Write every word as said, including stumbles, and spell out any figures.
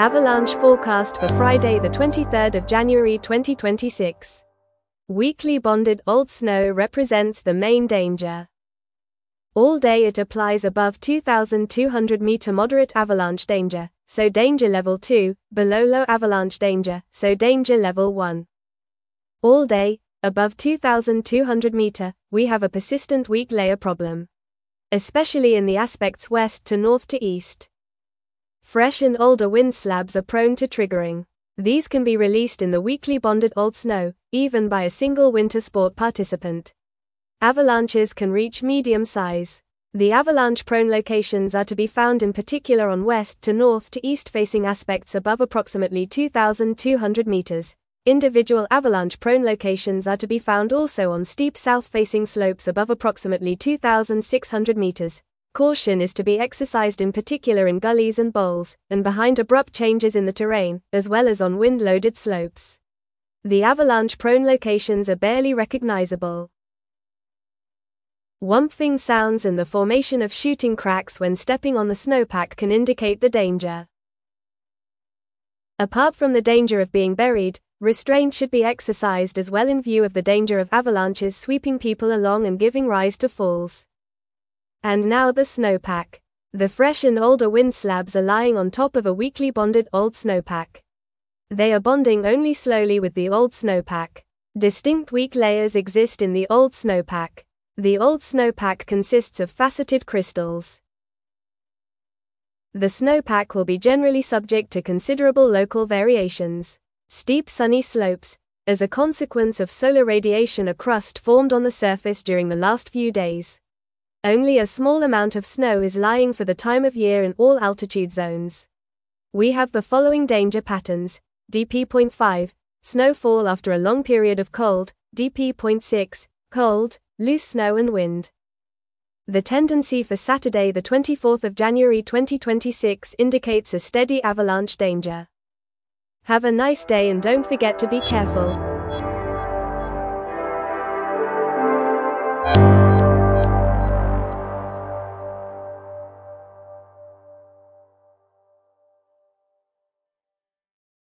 Avalanche forecast for Friday the twenty-third of January twenty twenty-six. Weakly bonded old snow represents the main danger. All day it applies above two thousand two hundred meter moderate avalanche danger, so danger level two, below low avalanche danger, so danger level one. All day, above two thousand two hundred meter, we have a persistent weak layer problem, especially in the aspects west to north to east. Fresh and older wind slabs are prone to triggering. These can be released in the weakly bonded old snow, even by a single winter sport participant. Avalanches can reach medium size. The avalanche-prone locations are to be found in particular on west to north to east-facing aspects above approximately two thousand two hundred meters. Individual avalanche-prone locations are to be found also on steep south-facing slopes above approximately two thousand six hundred meters. Caution is to be exercised in particular in gullies and bowls, and behind abrupt changes in the terrain, as well as on wind-loaded slopes. The avalanche-prone locations are barely recognizable. Whumping sounds and the formation of shooting cracks when stepping on the snowpack can indicate the danger. Apart from the danger of being buried, restraint should be exercised as well in view of the danger of avalanches sweeping people along and giving rise to falls. And now the snowpack. The fresh and older wind slabs are lying on top of a weakly bonded old snowpack. They are bonding only slowly with the old snowpack. Distinct weak layers exist in the old snowpack. The old snowpack consists of faceted crystals. The snowpack will be generally subject to considerable local variations. Steep sunny slopes. As a consequence of solar radiation, a crust formed on the surface during the last few days. Only a small amount of snow is lying for the time of year in all altitude zones. We have the following danger patterns: D P zero point five, snowfall after a long period of cold; D P zero point six, cold, loose snow and wind. The tendency for Saturday the twenty-fourth of January twenty twenty-six indicates a steady avalanche danger. Have a nice day and don't forget to be careful.